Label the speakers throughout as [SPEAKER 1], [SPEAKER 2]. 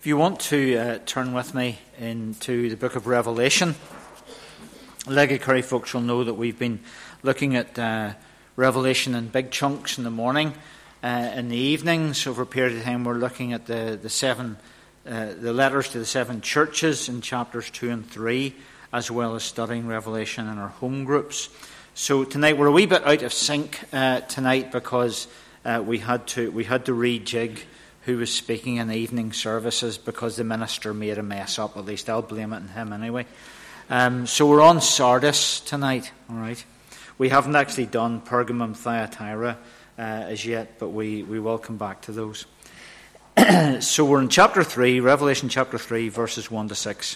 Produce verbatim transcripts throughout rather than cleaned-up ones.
[SPEAKER 1] If you want to uh, turn with me into the book of Revelation, Legacurry folks will know that we've been looking at uh, Revelation in big chunks in the morning. Uh, in the evenings, over a period of time, we're looking at the, the seven, uh, the letters to the seven churches in chapters two and three, as well as studying Revelation in our home groups. So tonight we're a wee bit out of sync uh, tonight because uh, we had to we had to rejig who was speaking in the evening services because the minister made a mess up. At least I'll blame it on him anyway. Um, so we're on Sardis tonight, all right? We haven't actually done Pergamum, Thyatira uh, as yet, but we, we will come back to those. So we're in chapter three, Revelation chapter three, verses one to six.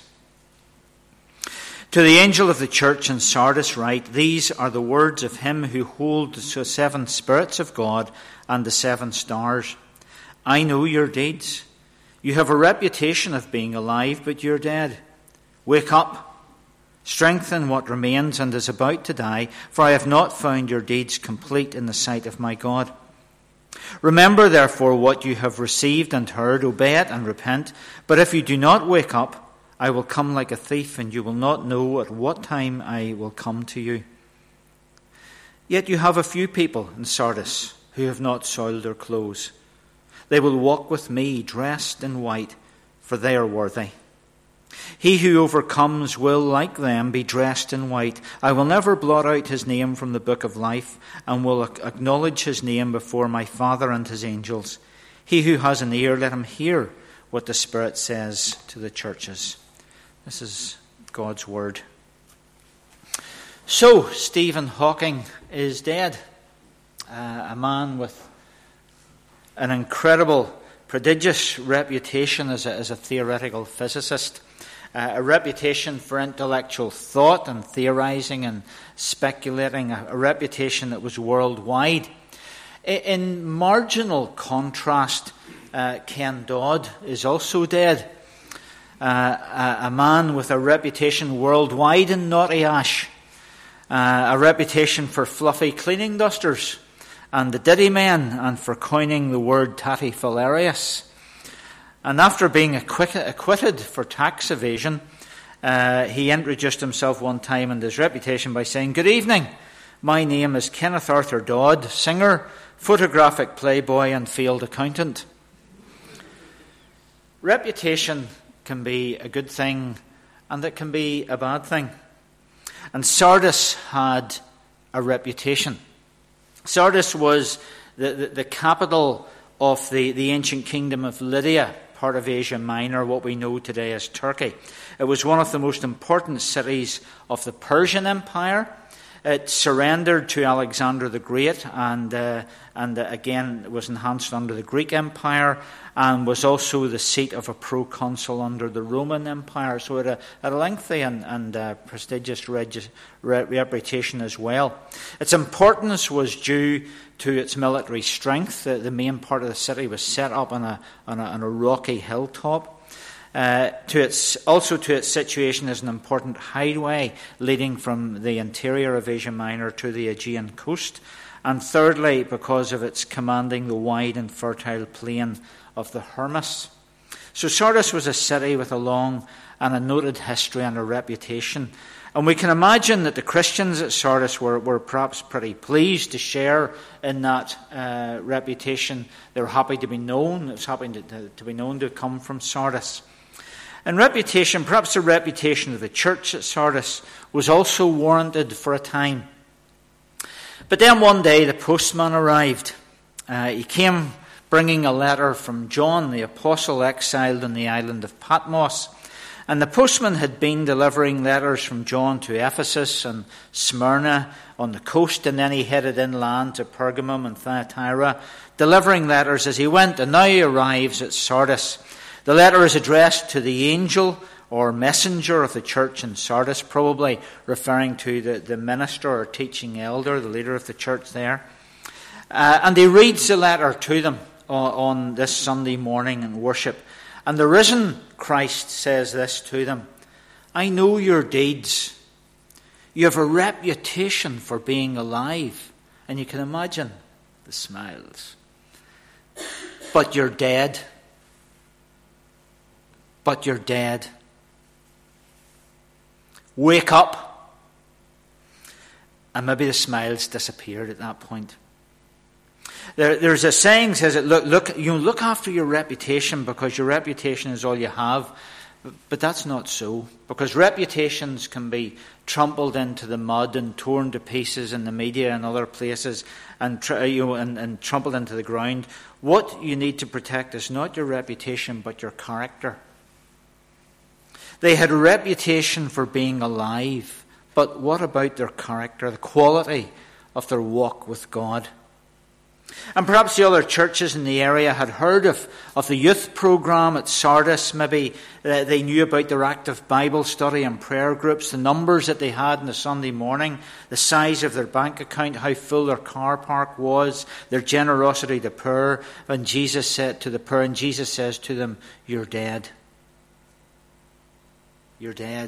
[SPEAKER 1] To the angel of the church in Sardis write, these are the words of him who holds the seven spirits of God and the seven stars. I know your deeds. You have a reputation of being alive, but you're dead. Wake up, strengthen what remains and is about to die, for I have not found your deeds complete in the sight of my God. Remember, therefore, what you have received and heard, obey it and repent. But if you do not wake up, I will come like a thief, and you will not know at what time I will come to you. Yet you have a few people in Sardis who have not soiled their clothes. They will walk with me dressed in white, for they are worthy. He who overcomes will, like them, be dressed in white. I will never blot out his name from the book of life, and will acknowledge his name before my Father and his angels. He who has an ear, let him hear what the Spirit says to the churches. This is God's word. So, Stephen Hawking is dead. Uh, a man with an incredible, prodigious reputation as a, as a theoretical physicist, uh, a reputation for intellectual thought and theorizing and speculating, a, a reputation that was worldwide. In, in marginal contrast, uh, Ken Dodd is also dead. Uh, a, a man with a reputation worldwide in naughty ash, uh, a reputation for fluffy cleaning dusters and the Diddy Men, and for coining the word tattifalarius. And after being acquitted, acquitted for tax evasion, uh, he introduced himself one time and his reputation by saying, "Good evening, my name is Kenneth Arthur Dodd, singer, photographic playboy and field accountant." Reputation can be a good thing and it can be a bad thing. And Sardis had a reputation. Sardis was the, the, the capital of the, the ancient kingdom of Lydia, part of Asia Minor, what we know today as Turkey. It was one of the most important cities of the Persian Empire. It surrendered to Alexander the Great and, uh, and uh, again was enhanced under the Greek Empire, and was also the seat of a proconsul under the Roman Empire. So it had a, had a lengthy and, and uh, prestigious reg- re- reputation as well. Its importance was due to its military strength. The, the main part of the city was set up on a, on a, on a rocky hilltop. Uh, to its also to its situation as an important highway leading from the interior of Asia Minor to the Aegean coast, and thirdly, because of its commanding the wide and fertile plain of the Hermus. So Sardis was a city with a long and a noted history and a reputation, and we can imagine that the Christians at Sardis were, were perhaps pretty pleased to share in that uh, reputation. They were happy to be known. It was happy to, to, to be known to come from Sardis. And reputation, perhaps the reputation of the church at Sardis, was also warranted for a time. But then one day the postman arrived. Uh, he came bringing a letter from John, the apostle exiled on the island of Patmos. And the postman had been delivering letters from John to Ephesus and Smyrna on the coast, and then he headed inland to Pergamum and Thyatira, delivering letters as he went, and now he arrives at Sardis. The letter is addressed to the angel or messenger of the church in Sardis, probably referring to the, the minister or teaching elder, the leader of the church there. Uh, and he reads the letter to them on, on this Sunday morning in worship. And the risen Christ says this to them: I know your deeds. You have a reputation for being alive. And you can imagine the smiles. But you're dead. but you're dead. Wake up. And maybe the smiles disappeared at that point. There, there's a saying that says, that, look, look, you know, look after your reputation, because your reputation is all you have. But that's not so, because reputations can be trampled into the mud and torn to pieces in the media and other places, and, you know, and, and trampled into the ground. What you need to protect is not your reputation, but your character. They had a reputation for being alive, but what about their character, the quality of their walk with God? And perhaps the other churches in the area had heard of, of the youth program at Sardis. Maybe uh, they knew about their active Bible study and prayer groups, the numbers that they had on the Sunday morning, the size of their bank account, how full their car park was, their generosity to poor. And Jesus said to the poor, and Jesus says to them, "You're dead. You're dead."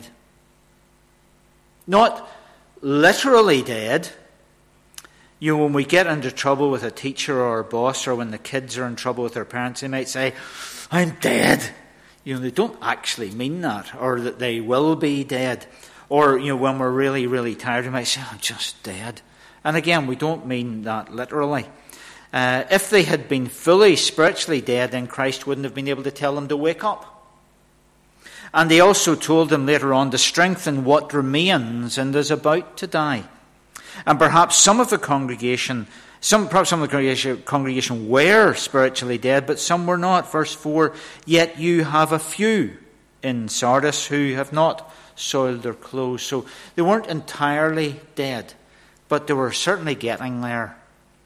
[SPEAKER 1] Not literally dead. You know, when we get into trouble with a teacher or a boss, or when the kids are in trouble with their parents, they might say, "I'm dead." You know, they don't actually mean that, or that they will be dead. Or, you know, when we're really, really tired, we might say, "I'm just dead." And again, we don't mean that literally. Uh, if they had been fully spiritually dead, then Christ wouldn't have been able to tell them to wake up. And he also told them later on to strengthen what remains and is about to die. And perhaps some of the congregation, some perhaps some of the congregation, congregation were spiritually dead, but some were not. Verse four, "Yet you have a few in Sardis who have not soiled their clothes." So they weren't entirely dead, but they were certainly getting there.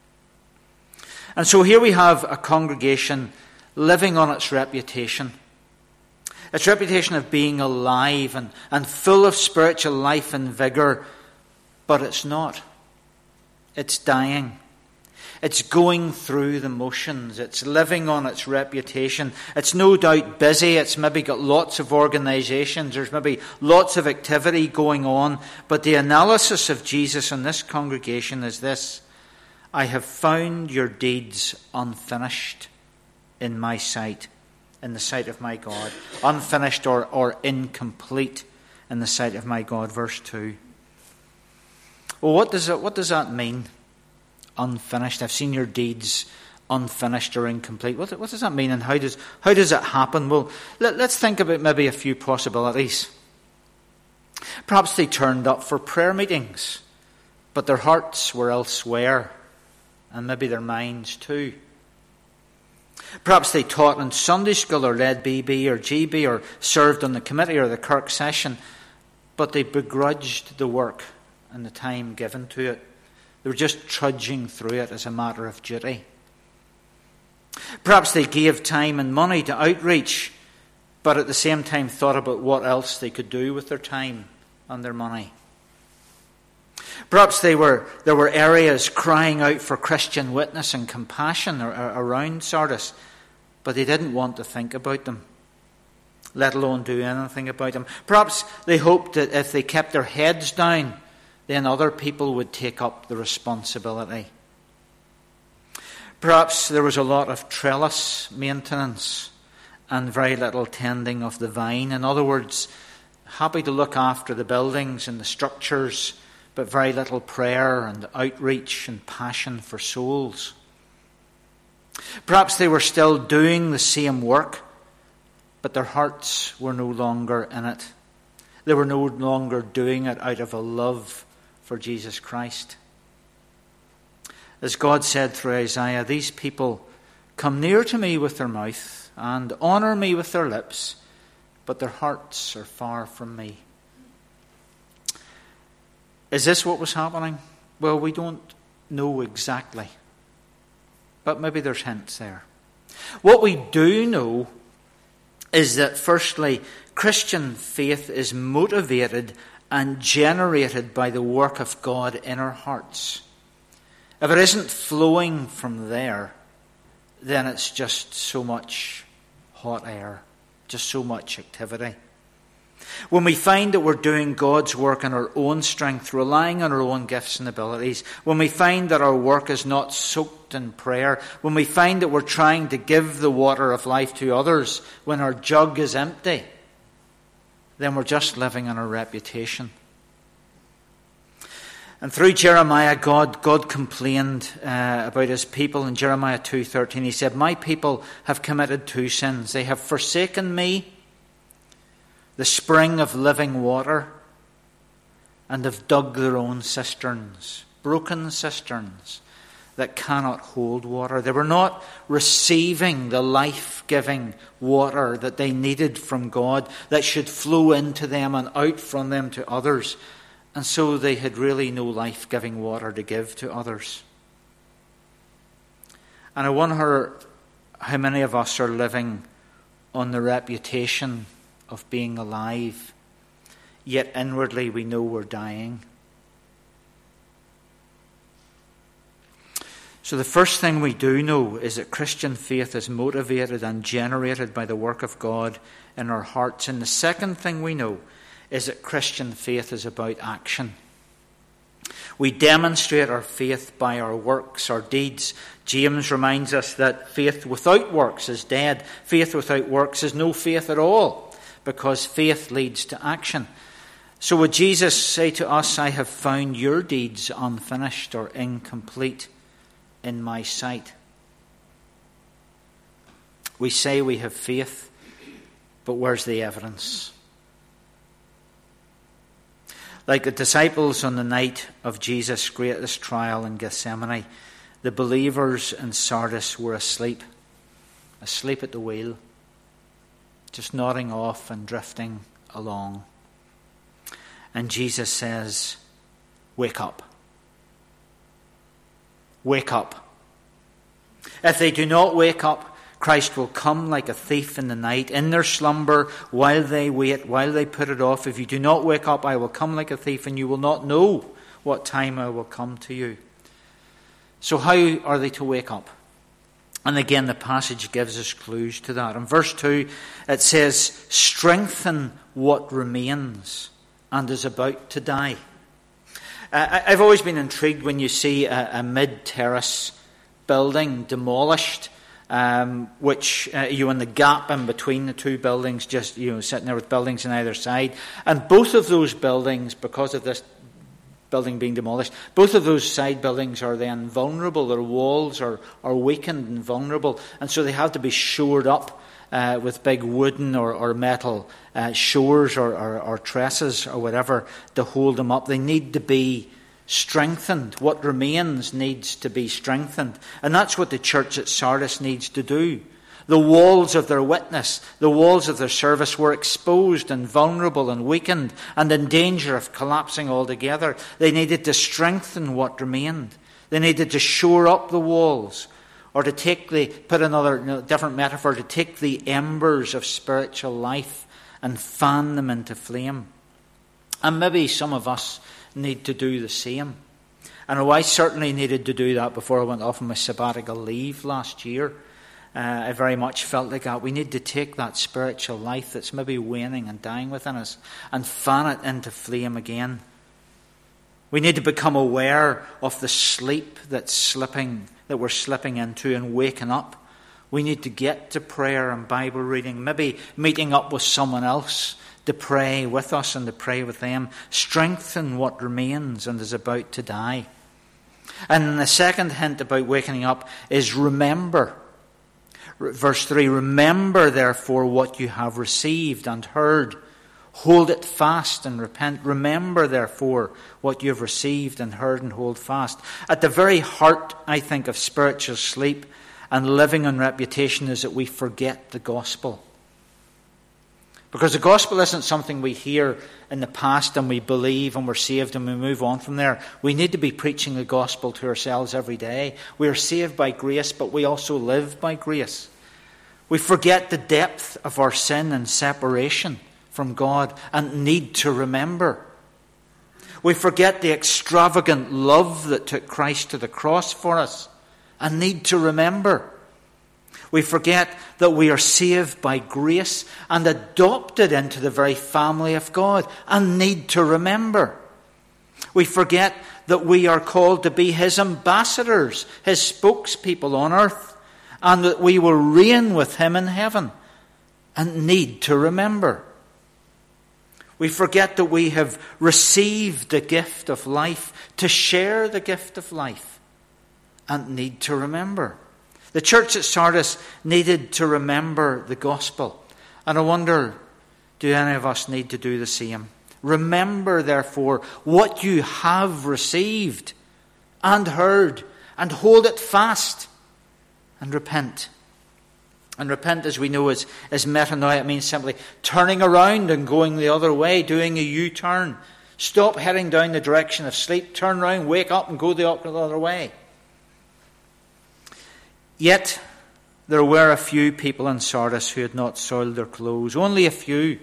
[SPEAKER 1] And so here we have a congregation living on its reputation. Its reputation of being alive and, and full of spiritual life and vigour. But it's not. It's dying. It's going through the motions. It's living on its reputation. It's no doubt busy. It's maybe got lots of organisations. There's maybe lots of activity going on. But the analysis of Jesus in this congregation is this: "I have found your deeds unfinished in my sight," in the sight of my God. Unfinished or, or incomplete in the sight of my God. Verse two. Well, what does it, what does that mean? Unfinished. I've seen your deeds unfinished or incomplete. What, what does that mean, and how does how does it happen? Well, let, let's think about maybe a few possibilities. Perhaps they turned up for prayer meetings, but their hearts were elsewhere, and maybe their minds too. Perhaps they taught in Sunday school, or led B B or G B, or served on the committee or the Kirk session, but they begrudged the work and the time given to it. They were just trudging through it as a matter of duty. Perhaps they gave time and money to outreach, but at the same time thought about what else they could do with their time and their money. Perhaps they were there were areas crying out for Christian witness and compassion around Sardis, but they didn't want to think about them, let alone do anything about them. Perhaps they hoped that if they kept their heads down, then other people would take up the responsibility. Perhaps there was a lot of trellis maintenance and very little tending of the vine. In other words, happy to look after the buildings and the structures, but very little prayer and outreach and passion for souls. Perhaps they were still doing the same work, but their hearts were no longer in it. They were no longer doing it out of a love for Jesus Christ. As God said through Isaiah, "These people come near to me with their mouth and honour me with their lips, but their hearts are far from me." Is this what was happening? Well, we don't know exactly, but maybe there's hints there. What we do know is that, firstly, Christian faith is motivated and generated by the work of God in our hearts. If it isn't flowing from there, then it's just so much hot air, just so much activity. When we find that we're doing God's work in our own strength, relying on our own gifts and abilities, when we find that our work is not soaked in prayer, when we find that we're trying to give the water of life to others when our jug is empty, then we're just living on our reputation. And through Jeremiah, God, God complained uh, about his people. In Jeremiah two thirteen, he said, "My people have committed two sins. They have forsaken me, the spring of living water, and have dug their own cisterns, broken cisterns that cannot hold water." They were not receiving the life-giving water that they needed from God, that should flow into them and out from them to others. And so they had really no life-giving water to give to others. And I wonder how many of us are living on the reputation of being alive, yet inwardly we know we're dying. So the first thing we do know is that Christian faith is motivated and generated by the work of God in our hearts. And the second thing we know is that Christian faith is about action. We demonstrate our faith by our works, our deeds. James reminds us that faith without works is dead. Faith without works is no faith at all, because faith leads to action. So would Jesus say to us, "I have found your deeds unfinished or incomplete in my sight"? We say we have faith, but where's the evidence? Like the disciples on the night of Jesus' greatest trial in Gethsemane, the believers in Sardis were asleep, asleep at the wheel, just nodding off and drifting along. And Jesus says, "Wake up. Wake up. If they do not wake up, Christ will come like a thief in the night, in their slumber, while they wait, while they put it off. If you do not wake up, I will come like a thief, and you will not know what time I will come to you." So how are they to wake up? And again, the passage gives us clues to that. In verse two, it says, "Strengthen what remains and is about to die." Uh, I've always been intrigued when you see a, a mid-terrace building demolished, Um, which uh, you in the gap in between the two buildings, just you know, sitting there with buildings on either side, and both of those buildings, because of this building being demolished, both of those side buildings are then vulnerable. Their walls are are weakened and vulnerable, and so they have to be shored up uh, with big wooden or, or metal uh, shores or, or, or trusses or whatever to hold them up. They need to be strengthened. What remains needs to be strengthened. And that's what the church at Sardis needs to do. The walls of their witness, the walls of their service were exposed and vulnerable and weakened and in danger of collapsing altogether. They needed to strengthen what remained. They needed to shore up the walls, or to take the, put another you know, different metaphor, to take the embers of spiritual life and fan them into flame. And maybe some of us need to do the same. And oh, I certainly needed to do that before I went off on my sabbatical leave last year. Uh, I very much felt like that. We need to take that spiritual life that's maybe waning and dying within us and fan it into flame again. We need to become aware of the sleep that's slipping, that we're slipping into, and waking up. We need to get to prayer and Bible reading, maybe meeting up with someone else to pray with us and to pray with them. Strengthen what remains and is about to die. And the second hint about waking up is remember. Verse three, "Remember therefore what you have received and heard. Hold it fast and repent." Remember therefore what you have received and heard, and hold fast. At the very heart, I think, of spiritual sleep and living on reputation is that we forget the gospel. Because the gospel isn't something we hear in the past and we believe and we're saved and we move on from there. We need to be preaching the gospel to ourselves every day. We are saved by grace, but we also live by grace. We forget the depth of our sin and separation from God and need to remember. We forget the extravagant love that took Christ to the cross for us and need to remember. We forget that we are saved by grace and adopted into the very family of God and need to remember. We forget that we are called to be his ambassadors, his spokespeople on earth, and that we will reign with him in heaven and need to remember. We forget that we have received the gift of life to share the gift of life and need to remember. The church at Sardis needed to remember the gospel. And I wonder, do any of us need to do the same? Remember, therefore, what you have received and heard, and hold it fast, and repent. And repent, as we know, is, is metanoia. It means simply turning around and going the other way, doing a U-turn. Stop heading down the direction of sleep, turn around, wake up, and go the other way. Yet, there were a few people in Sardis who had not soiled their clothes. Only a few.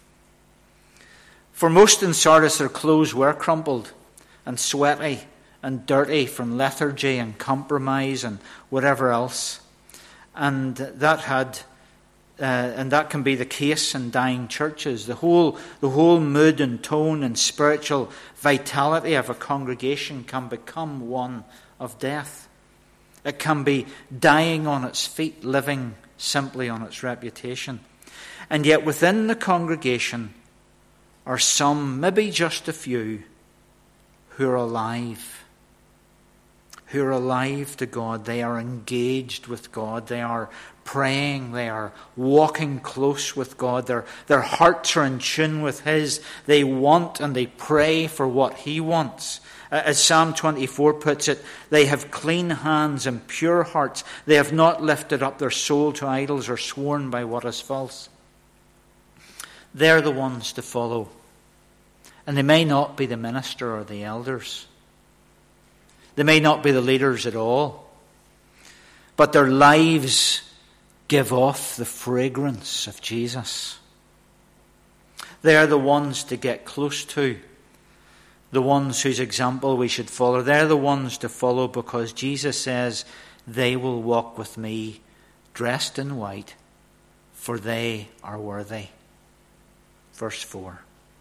[SPEAKER 1] For most in Sardis, their clothes were crumpled and sweaty and dirty from lethargy and compromise and whatever else. And that had, uh, and that can be the case in dying churches. The whole, the whole mood and tone and spiritual vitality of a congregation can become one of death. It can be dying on its feet, living simply on its reputation. And yet within the congregation are some, maybe just a few, who are alive. Who are alive to God. They are engaged with God. They are praying. They are walking close with God. Their, their hearts are in tune with his. They want and they pray for what he wants. As Psalm twenty-four puts it, they have clean hands and pure hearts. They have not lifted up their soul to idols or sworn by what is false. They're the ones to follow. And they may not be the minister or the elders. They may not be the leaders at all. But their lives give off the fragrance of Jesus. They're the ones to get close to. The ones whose example we should follow. They're the ones to follow because Jesus says, they will walk with me dressed in white, for they are worthy. Verse four.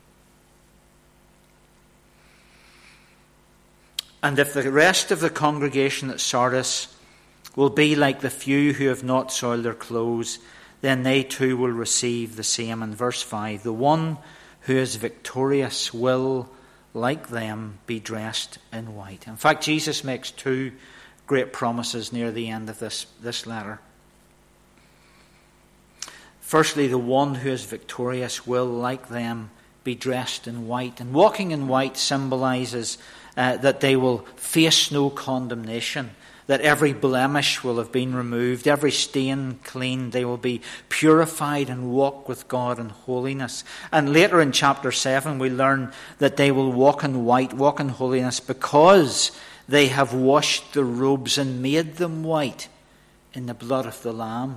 [SPEAKER 1] And if the rest of the congregation at Sardis will be like the few who have not soiled their clothes, then they too will receive the same. In verse five, the one who is victorious will, like them, be dressed in white. In fact, Jesus makes two great promises near the end of this, this letter. Firstly, the one who is victorious will, like them, be dressed in white. And walking in white symbolizes uh, that they will face no condemnation, that every blemish will have been removed, every stain cleaned. They will be purified and walk with God in holiness. And later in chapter seven, we learn that they will walk in white, walk in holiness, because they have washed the robes and made them white in the blood of the Lamb.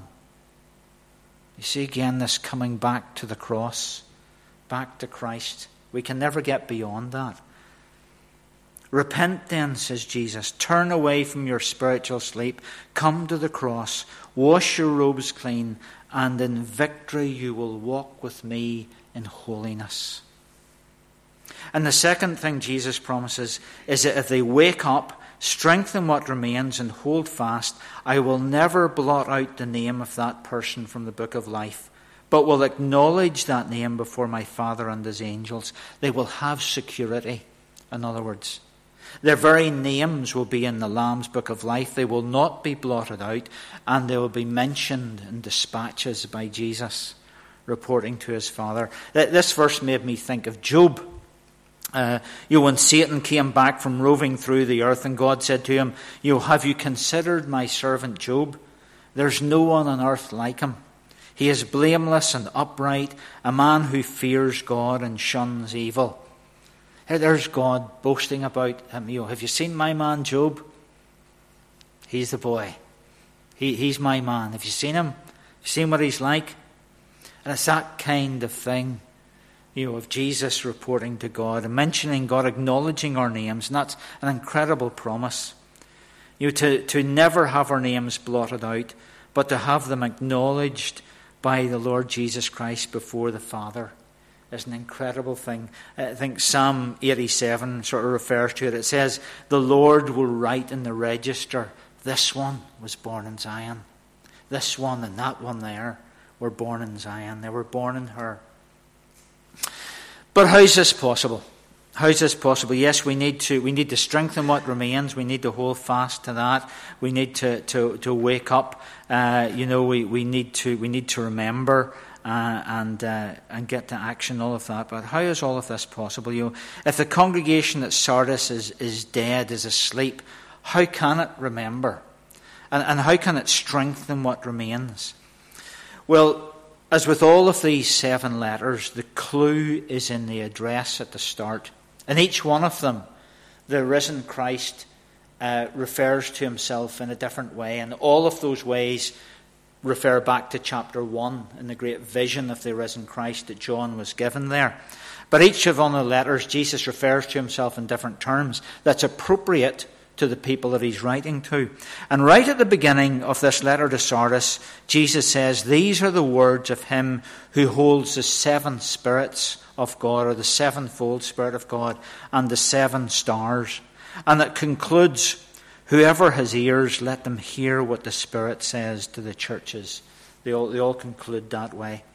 [SPEAKER 1] You see again this coming back to the cross, back to Christ. We can never get beyond that. Repent then, says Jesus. Turn away from your spiritual sleep. Come to the cross. Wash your robes clean. And in victory you will walk with me in holiness. And the second thing Jesus promises is that if they wake up, strengthen what remains, and hold fast, I will never blot out the name of that person from the book of life, but will acknowledge that name before my Father and his angels. They will have security, in other words. Their very names will be in the Lamb's book of life. They will not be blotted out, and they will be mentioned in dispatches by Jesus, reporting to his Father. This verse made me think of Job. Uh, you know, when Satan came back from roving through the earth, and God said to him, you know, have you considered my servant Job? There's no one on earth like him. He is blameless and upright, a man who fears God and shuns evil. Here, there's God boasting about him. You know, have you seen my man Job? He's the boy. He, he's my man. Have you seen him? Have you seen what he's like? And it's that kind of thing, you know, of Jesus reporting to God and mentioning God, acknowledging our names. And that's an incredible promise. You know, to, to never have our names blotted out, but to have them acknowledged by the Lord Jesus Christ before the Father is an incredible thing. I think Psalm eighty-seven sort of refers to it. It says, the Lord will write in the register, this one was born in Zion. This one and that one there were born in Zion. They were born in her. But how is this possible? How is this possible? Yes, we need to we need to strengthen what remains. We need to hold fast to that. We need to to, to wake up. Uh, you know, we, we need to we need to remember uh, and uh, and get to action, all of that. But how is all of this possible? You know, if the congregation at Sardis is is dead, is asleep, how can it remember? And and how can it strengthen what remains? Well, as with all of these seven letters, the clue is in the address at the start. In each one of them, the risen Christ uh, refers to himself in a different way. And all of those ways refer back to chapter one in the great vision of the risen Christ that John was given there. But each of one of the letters, Jesus refers to himself in different terms that's appropriate to the people that he's writing to. And right at the beginning of this letter to Sardis, Jesus says, these are the words of him who holds the seven spirits of God, or the sevenfold Spirit of God, and the seven stars. And it concludes, whoever has ears, let them hear what the Spirit says to the churches. They all, they all conclude that way.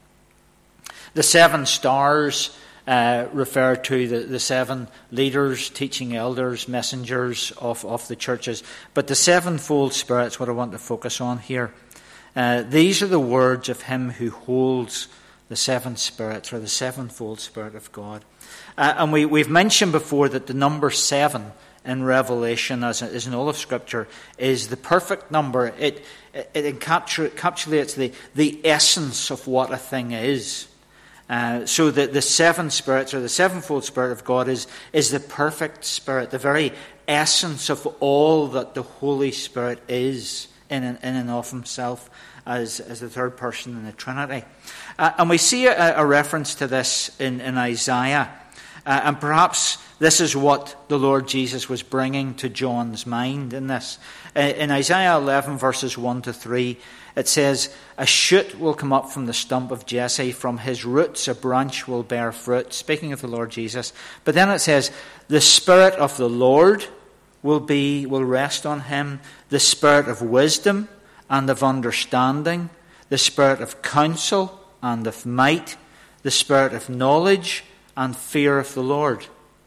[SPEAKER 1] The seven stars Uh, refer to the, the seven leaders, teaching elders, messengers of, of the churches. But the sevenfold Spirit's what I want to focus on here. Uh, these are the words of him who holds the seven spirits, or the sevenfold Spirit of God. Uh, and we, we've mentioned before that the number seven in Revelation, as, as in all of Scripture, is the perfect number. It, it, it encapsulates the, the essence of what a thing is. Uh, so that the seven spirits, or the sevenfold Spirit of God, is, is the perfect Spirit, the very essence of all that the Holy Spirit is in and, in and of himself as, as the third person in the Trinity. Uh, and we see a, a reference to this in, in Isaiah. Uh, and perhaps this is what the Lord Jesus was bringing to John's mind in this. Uh, in Isaiah eleven, verses one to three, it says, a shoot will come up from the stump of Jesse. From his roots a branch will bear fruit. Speaking of the Lord Jesus. But then it says, the Spirit of the Lord will be will rest on him. The Spirit of wisdom and of understanding. The Spirit of counsel and of might. The Spirit of knowledge and fear of the Lord.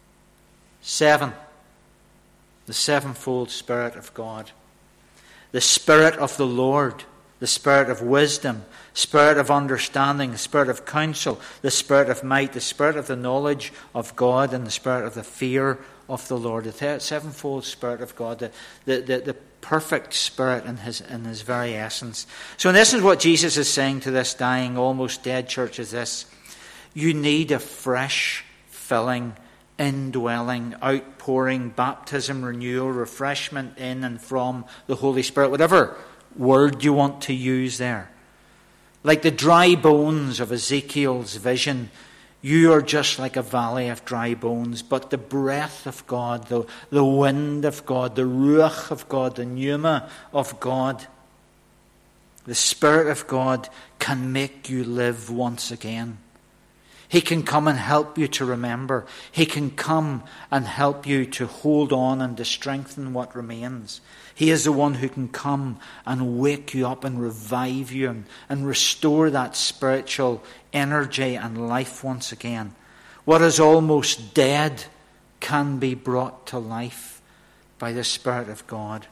[SPEAKER 1] Seven. The sevenfold Spirit of God. The Spirit of the Lord. The Spirit of wisdom, Spirit of understanding, the Spirit of counsel, the Spirit of might, the Spirit of the knowledge of God, and the Spirit of the fear of the Lord. The sevenfold Spirit of God, the, the, the, the perfect Spirit in his, in his very essence. So in essence, what Jesus is saying to this dying, almost dead church is this: you need a fresh filling, indwelling, outpouring, baptism, renewal, refreshment in and from the Holy Spirit, whatever word you want to use there. Like the dry bones of Ezekiel's vision, you are just like a valley of dry bones, but the breath of God, the, the wind of God, the ruach of God, the pneuma of God, the Spirit of God can make you live once again. He can come and help you to remember. He can come and help you to hold on and to strengthen what remains. He is the one who can come and wake you up and revive you and, and restore that spiritual energy and life once again. What is almost dead can be brought to life by the Spirit of God.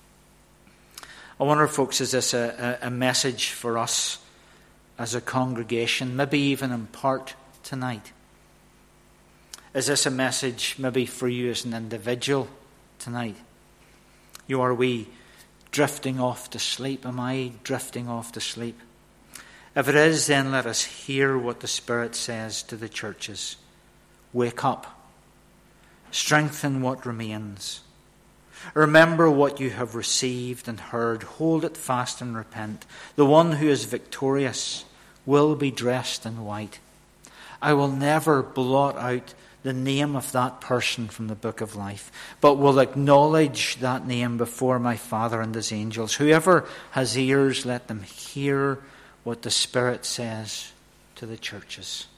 [SPEAKER 1] I wonder, folks, is this a, a, a message for us as a congregation, maybe even in part tonight? Is this a message maybe for you as an individual tonight? You are we drifting off to sleep? Am I drifting off to sleep? If it is, then let us hear what the Spirit says to the churches. Wake up. Strengthen what remains. Remember what you have received and heard. Hold it fast and repent. The one who is victorious will be dressed in white. I will never blot out the name of that person from the book of life, but will acknowledge that name before my Father and his angels. Whoever has ears, let them hear what the Spirit says to the churches.